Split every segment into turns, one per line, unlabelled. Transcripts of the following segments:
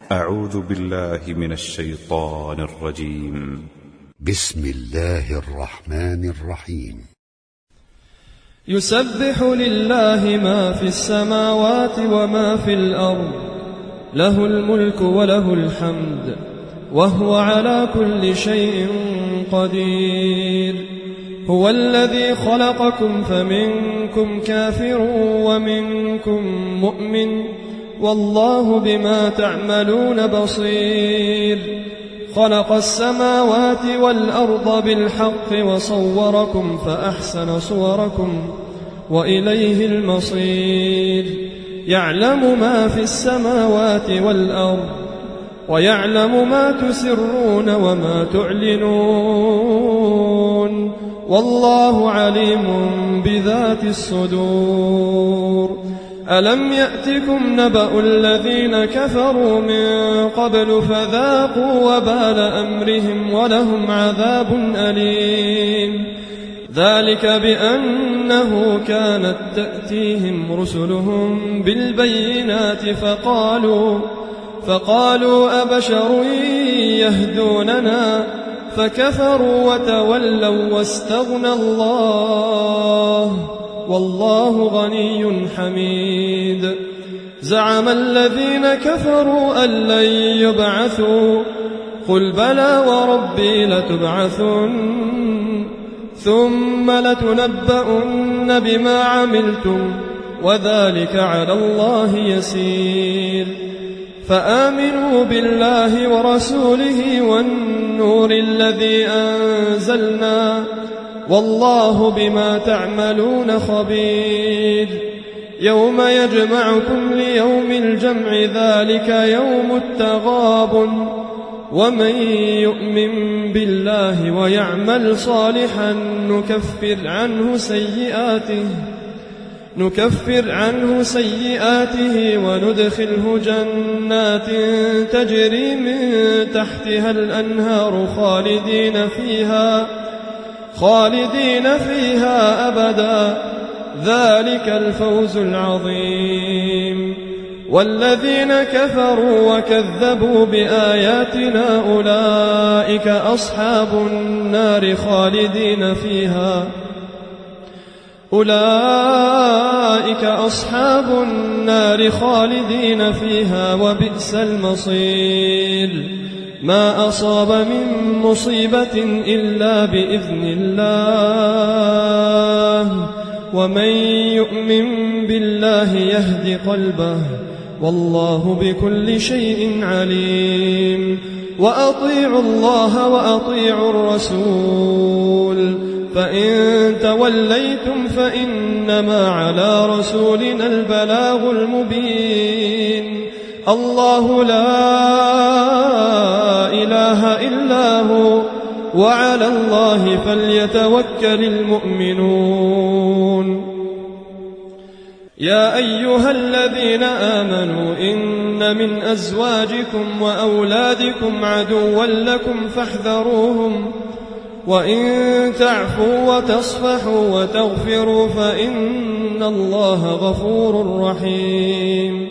أعوذ بالله من الشيطان الرجيم.
بسم الله الرحمن الرحيم.
يسبح لله ما في السماوات وما في الأرض، له الملك وله الحمد، وهو على كل شيء قدير. هو الذي خلقكم فمنكم كافر ومنكم مؤمن، والله بما تعملون بصير. خلق السماوات والأرض بالحق وصوركم فأحسن صوركم وإليه المصير. يعلم ما في السماوات والأرض، ويعلم ما تسرون وما تعلنون، والله عليم بذات الصدور. ألم يأتكم نبأ الذين كفروا من قبل فذاقوا وبال أمرهم ولهم عذاب أليم. ذلك بأنه كانت تأتيهم رسلهم بالبينات فقالوا أبشر يهدوننا، فكفروا وتولوا واستغنى الله، والله غني حميد. زعم الذين كفروا أن لن يبعثوا، قل بلى وربي لتبعثن، ثم لتنبؤن بما عملتم، وذلك على الله يسير. فآمنوا بالله ورسوله والنور الذي أنزلنا، والله بما تعملون خبير. يوم يجمعكم ليوم الجمع، ذلك يوم التغابن. ومن يؤمن بالله ويعمل صالحا نكفر عنه سيئاته وندخله جنات تجري من تحتها الأنهار خالدين فيها أبدا، ذلك الفوز العظيم. والذين كفروا وكذبوا بآياتنا أولئك أصحاب النار خالدين فيها وبئس المصير. ما أصاب من مصيبة إلا بإذن الله، ومن يؤمن بالله يهد قلبه، والله بكل شيء عليم. وأطيعوا الله وأطيعوا الرسول، فإن توليتم فإنما على رسولنا البلاغ المبين. الله لا إله إلا هو، وعلى الله فليتوكل المؤمنون. يا أيها الذين آمنوا إن من أزواجكم وأولادكم عدوا لكم فاحذروهم، وإن تعفوا وتصفحوا وتغفروا فإن الله غفور رحيم.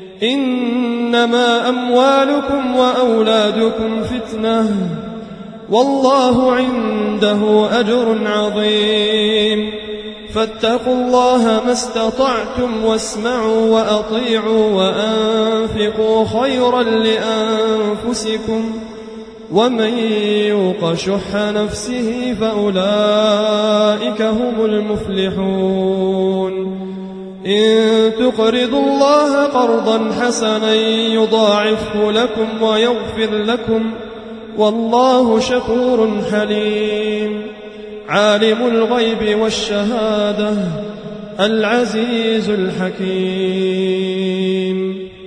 إنما أموالكم وأولادكم فتنة، والله عنده أجر عظيم. فاتقوا الله ما استطعتم، واسمعوا وأطيعوا وأنفقوا خيرا لأنفسكم، ومن يوق شح نفسه فأولئك هم المفلحون. إن تقرضوا الله قرضا حسنا يضاعفه لكم ويغفر لكم، والله شكور حليم. عالم الغيب والشهادة، العزيز الحكيم.